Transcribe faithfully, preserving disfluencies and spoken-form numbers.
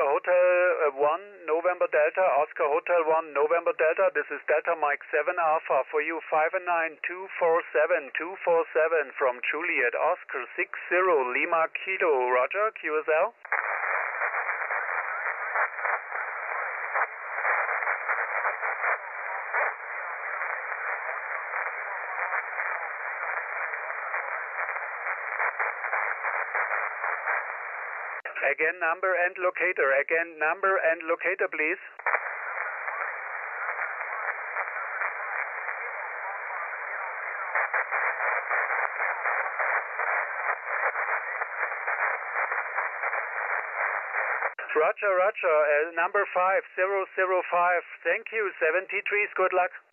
Oscar Hotel uh, one, November Delta, Oscar Hotel one, November Delta. This is Delta Mike seven Alpha for you, five nine two four seven two four seven from Juliet, Oscar six zero, Lima Kilo, Roger, Q S L. Again, number and locator. Again, number and locator, please. Roger, Roger. Uh, number five, zero zero five. Thank you. seventy-three. Good luck.